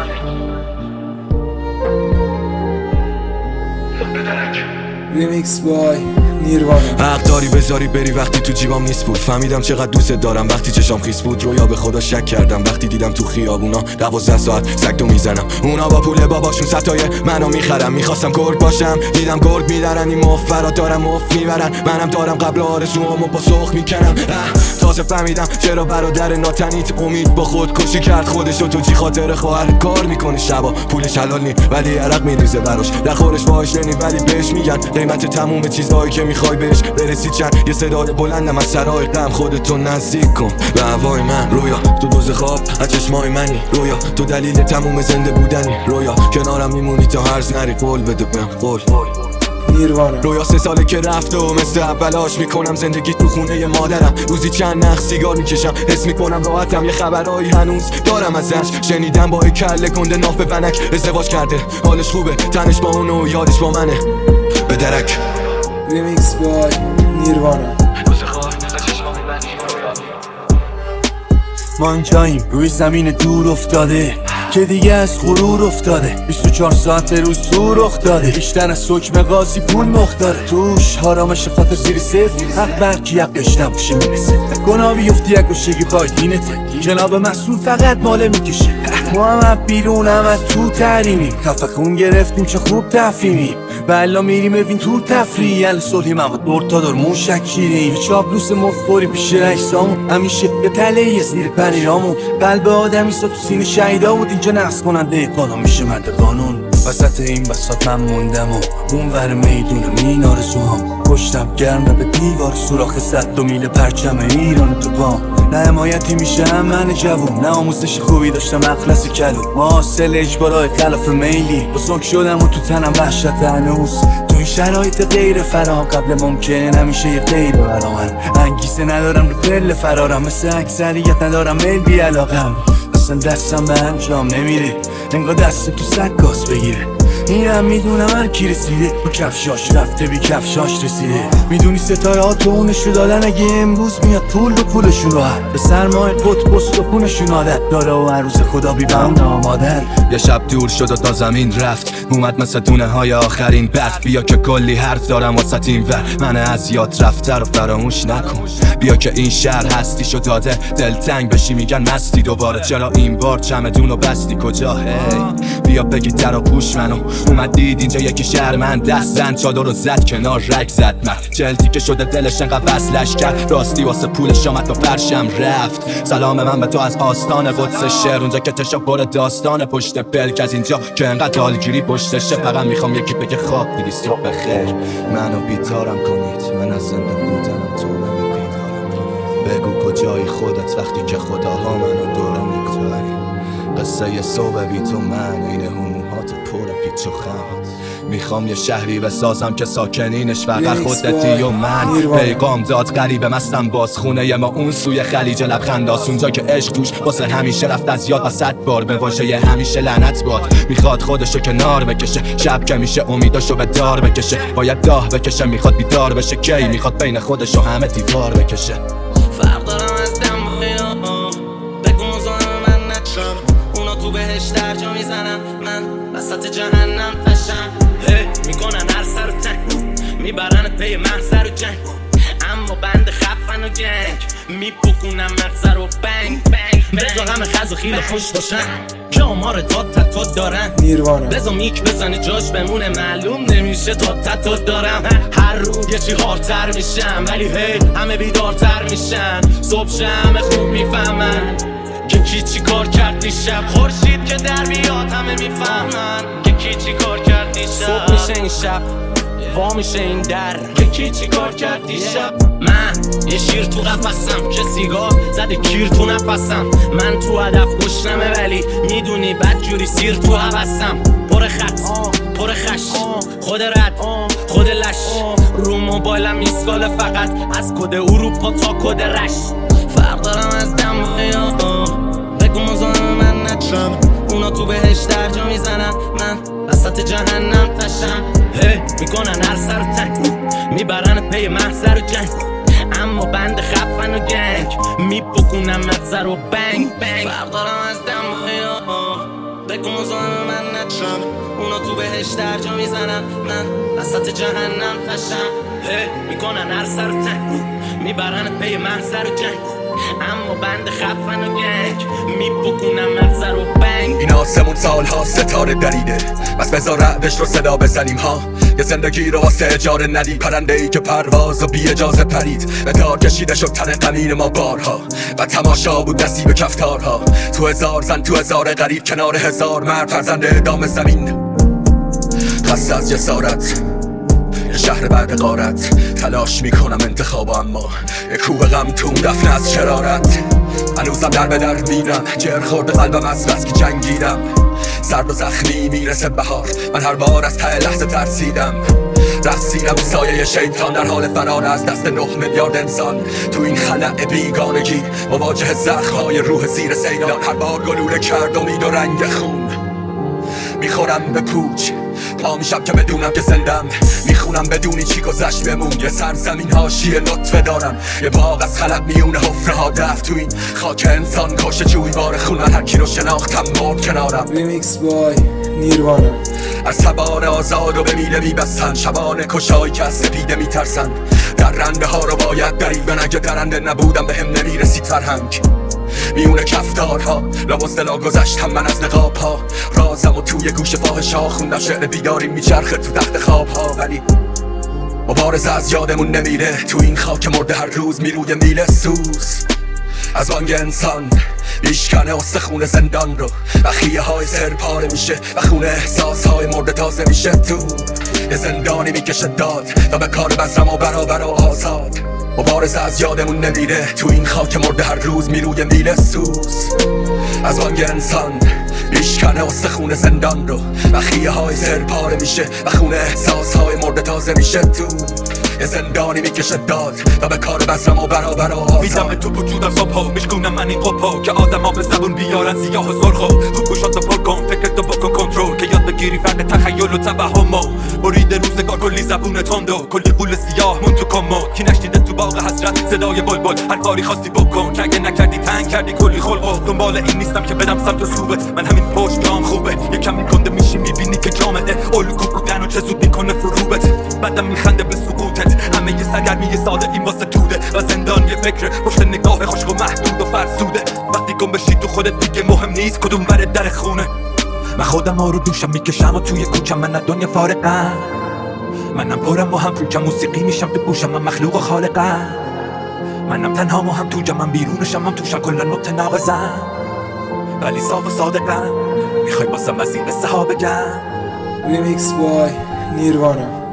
ریمیکس بای نیروانا. حق داری بذاری بری وقتی تو جیبام نیست بود. فهمیدم چقدر دوست دارم وقتی چشام خیس بود. رویا به خدا شک کردم وقتی دیدم تو خیابونا 12 ساعت سگدو میزنم. اونا با پول باباشون ستای منو میخرم. میخواستم گرگ باشم دیدم گرگ میدارن. این مفرات دارم مفت میبرن. منم دارم قبل آرزوامو با سخ میکنم. تازه فهمیدم چرا برادر ناتنیت امید با خودکشی کرد خودشو تو جی خاطر خواهر. کار میکنه شبا پولش حلال نی ولی عرق میریزه براش. دخورش باهاش نی ولی بهش میگن قیمت تموم چیزهایی که میخوای بهش برسی چند. یه صدای بلندم از سرای غم خودتو نزدیک کن به هوای من. رویا تو دوز خواب از چشمای منی. رویا تو دلیل تموم زنده بودنی. رویا کنارم میمونی تا هرز نری. قول بده بهم قول. نیروانا. رویا 3 ساله که رفت و مثل اولاش میکنم زندگی تو خونه مادرم. روزی چند نخ سیگار میکشم حس میکنم راحتم. یه خبرایی هنوز دارم ازش. شنیدم با کله گنده ناف ونک ازدواج کرده. حالش خوبه تنش با اونو یادش با منه. به درک. ریمیکس بای نیروانا. ما اینجاییم روی زمین دور افتاده که دیگه از غرور افتاده. 24 ساعت روز تو رخ داده. بیشتر از حکم قاضی پول مختاره. توش حرامش خاطر زیر صفر. حق برکی حقش نباشه میرسه. گناه بیفتی یک گوشگی پای دینته. جناب مسئول فقط ماله میکشه. ما هم بیرون هم تو تحریمیم. خفه خون گرفتیم چه خوب تفهیمیم. بلا میریم ببین تو تفریح. ال صلحی مواد مرتادار موشکیریم. چاپلوس مفخوری پیش رئیسامون. همیشه یه تله زیر پریرامون. قلب آدمی سا تو سینه شهیدا بود. اینجا نقص کننده قانون میشه مرد قانون. وسط این بساط من موندم و اون ور میدونم این آرزوهام. پشتم گرم به دیوار سوراخ 100 میل پرچم ایران تو پام. نه حمایتی میشه هم من جوون. نه آموزش خوبی داشتم اخلص کلو. ما حاصل اجبارای خلاف میلی. بزرگ شدم و تو تنم وحشت هنوز. تو این شرایط غیر فرام قبل ممکن همیشه یه غیر برامن. انگیزه ندارم رو پل فرارم. مثل اکثریت ندارم میل بی علاقم. اصلا دستم به انجام نمیره. انگار دست تو سکاس بگیره. اینم میدونم هر کی رسیده با کفشاش رفته بی کفشاش رسیده. میدونی ستاره ها تو اونشو دادن. اگه امروز میاد پول و پولشون راحت. به سرمایه قط بست و پونشون عادت داره و هر روز خدا بی بند آمادن. یه شب دور شد و تا زمین رفت. اومد مثل دونه های آخرین برف. بیا که کلی حرف دارم واسه این ور. من از یاد رفته رو فراموش نکن. بیا که این شهر هستیشو داده. دلتنگ بشی میگن مستی دوباره. چرا این بار چمدونو بستی کجا؟ هی بیا بگی در و گوش منو. اومد دید اینجا یکی شهر من. دست زن چادر رو زد کنار رک زد. من جلدی که شده دلش انقدر وصلش کرد. راستی واسه پولش آمد با فرشم رفت. سلام من به تو از آستان قدس شهر. اونجا که تشکر داستان پشت پلک. از اینجا که انقدر حالگیری پشتشه. فقط میخوام یکی بگه خواب دیدی صبح بخیر. منو بیدارم کنید. من از زنده بودنم تو منو بیدارم کنید. بگو کجایی خودت وقتی که خداها منو دوره میکنن. قصه یه صبح بی تو من این هموهات پر پیچ و خم. میخوام یه شهری بسازم که ساکنینش فقط خودتی و من. پیغام داد غریبه مستم باز خونه ما اون سوی خلیج لبخنداس. اونجا که عشق توش واسه همیشه رفت از یاد و 100 بار به واژه همیشه لعنت باد. میخواد خودشو کنار بکشه. شب که میشه امیداشو به دار بکشه. باید داه بکشه. میخواد بیدار بشه. کی میخواد بین خودشو همه دیوار بکشه. فرق دارم از دم با اینا. بگو مزاحم من نشم. اونا تو بهش درجا میزنن. من وسط جهنم تشم. میکنن هر سر و تنگ. میبرن پی محضر و جنگ. اما بند خفن و جنگ. میپکونم مغزر و بنگ بنگ. بزا همه خز و خیل خوش باشن. که آمار تا دارن. نیروانا. بزا میک بزنی جاش بمونه. معلوم نمیشه تا دارم. هر رو یه چی هارتر میشم. ولی هی همه بیدارتر میشن. صبح همه خوب میفهمن که کی چی کار کرد دیشب. خورشید که در بیاد همه میفهمن که کی چی کار کرد دیشب. صبح میشه این شب وا میشه این در که کی چی کار کرد دیشب. من یه شیر تو قفسم که سیگار زده کیر تو نفسم. من تو هدف گشنمه ولی میدونی بد جوری سیر تو حوثم. پر خط پر خش خود رد خود لش. رو موبایلم میسکاله فقط از کد اروپا تا کد رش. فرق دارم از دم با اینا. بگو مزاحم من نشم. اونا تو بهش درجا میزنن. من وسط جهنم تشم. میکنن هر سر و تنگ. میبرن پی محضر و جنگ. اما بند خفن و گنگ. میپکونم مغزر و بنگ بنگ. فرق دارم از دم با اینا. بگو مزاحم من نشم، اونا تو بهش درجا میزنن، من وسط جهنم تشم. میکنن هر سر و تنگ، میبرن پی منظر و جنگ، اما بند خفن و گنگ میپکونم مغزر و بنگ. این آسمون سالها ستاره دریده، بس بذار رعدش رو صدا بزنیم ها. یه زندگی رو واسه اجاره ندید، پرنده ای که پرواز و بی اجازه پرید. به دار کشیده شد تن غمین ما بارها و تماشا بود نصیب کفتارها. تو هزار زن تو هزار غریب، کنار هزار مرد فرزند اعدام زمین. خسته از جسارت یه شهر بعد غارت، تلاش میکنم انتخاب، اما یه کوه غم تو دفن از شرارت. هنوزم در به در میرم، جر خورده قلبم از بس که جنگیدم. سرد و زخمی میرسه بهار، من هر بار از ته لحظه ترسیدم. رقصیدم و سایه شیطان در حال فرار از دست 9 میلیارد انسان. تو این خلأ بیگانگی مواجه زخم‌های روح زیر سیلان. هر بار گلوله کرد امید و رنگ خون، میخورم به پوچ پا میشم که بدونم که زندم. میخونم بدونی چی گذشت بمون، یه سرزمین حاشیه لطفه دارم. یه باغ از خلق میونه حفره ها دفت، تو این خاک انسان کشه جویبار خون. من هر کی رو شناختم مرد کنارم. ریمیکس بای نیروانا. از تبار آزاد و به میله میبستن، شبان کشایی که از سپیده میترسن. در رنده ها رو باید دریدن، اگه درنده نبودم به هم نمیرسید فرهنگ. میونه کفتارها لباس گذشتم من از نقاب ها. رازم و توی گوش فاحش ها خوندم، شعر بیداری میچرخه تو تخت خواب ها. ولی مبارزه از یادمون نمیره، تو این خاک مرده هر روز میروی میله سوز. از بانگ انسان میشکنه استخون زندان رو، و خیه های سر پاره میشه و خونه احساس های مرده تازه میشه. تو یه زندانی میکشه داد تا به کار بزرم و برابر و آزاد. مبارزه از یادمون نمیره، تو این خاک مرده هر روز میروی میله سوز. از بانگ انسان میشکنه استخون زندان رو، و خیه های سر پاره میشه و خونه احساس های مرده تازه میشه. تو یه زندانی میکشه داد تا به کار بزرم و برابر و آزاد. میدم تو وجودم صبحا، میشکونم من این قبها که آدم ها به زبون بیارن سیاه و سرخا. خوب گوشاتو پر کن، فکرتو بکن کنترل، که یاد بگیری فرد تخیل و توهمو. برید روزگار کلی زبون تندو، کلی قول سیاه مون تو کمد. کی نشنیده تو باغ حسرت صدای بلبل، هر کاری خواستی بکن که اگه نکردی تنگ کردی کلی خلقو. دنبال این نیستم که بدم سمت صوبت، من همین پشت جام خوبه. یکم میکنده میشی میبینی که جامعه الگو بودن و چه زود میکنه فروبت. بعدم میخنده به سقوطت، همه یه سرگرمی ساده این واسه توده. و زندان یه فکر پشت نگاه خشک و محدود و فرسوده. وقتی گم بشی تو خودت دیگه مهم نیست کدوم بره در خونه. من خودم رو دوشم میکشم و توی کوچم، من از دنیا فارغم. منم پرم و هم پوچم، موسیقی میشم تو گوشم، من مخلوق و خالقم. منم تنها و هم تو جمعم، بیرونشم هم توشم، کلا متناقضم ولی صاف و صادقم. میخوای باسم از این قصه ها بگم؟ ریمیکس بای نیروانا.